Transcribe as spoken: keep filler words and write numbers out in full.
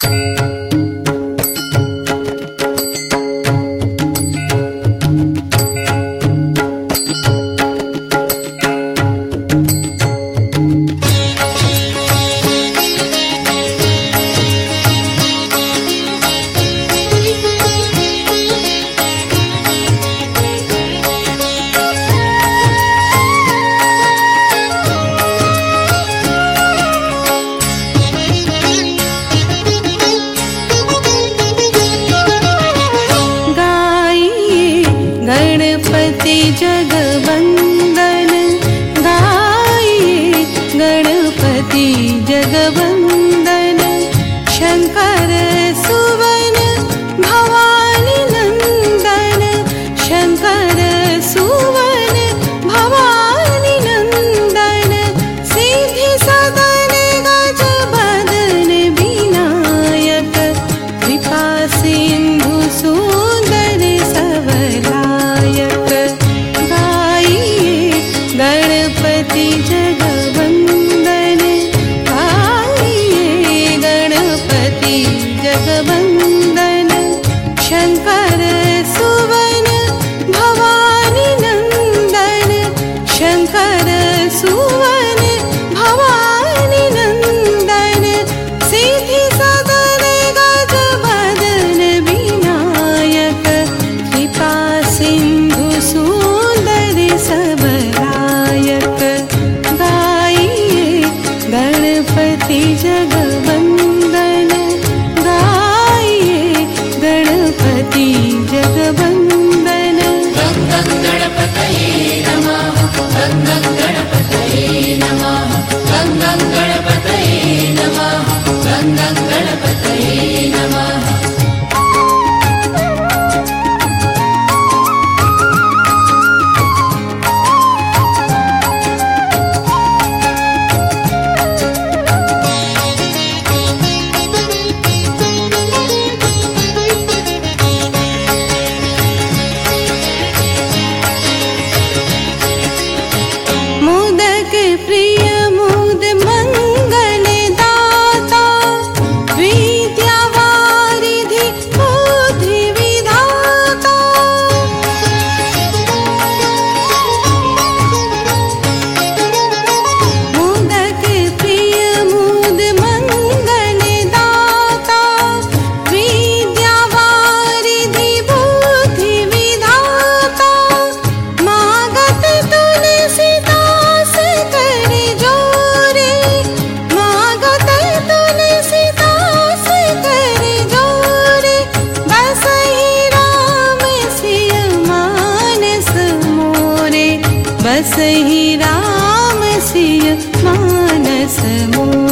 जगवंदन गाइए गणपति जगवंदन शंकर सुवन भवानी नंदन शंकर सुवन भवानी नंदन सिद्धि सदन गज बदन विनायक कृपा सिंधु सुंदर सवलायक गणपति जगवंदन गाइए गणपति जगवंदन शंकर सुवन भवानी नंदन शंकर सुवन भवानी नंदन सिद्धि सदन गज बदन विनायक कृपा सिंधु सुंदर सबलायक गाइए गणपति जगवंदन गाइए गणपति जगवंदन। गं गं गणपतये नमः गं गं गणपतये नमः गं गं गणपतये नमः गं गं गणपतये नमः। प्रिय मुद मंगल दाता विद्या वारिधि बुद्धि विधाता मोदक प्रिय मुद मंगल दाता विद्या वारिधि बुद्धि विधाता मागत तुलसीदास करि जोरे मागत तुलसीदास करि जोरे बसहि राम सिय मानस मोरे बसहि राम सिय मानस मोरे।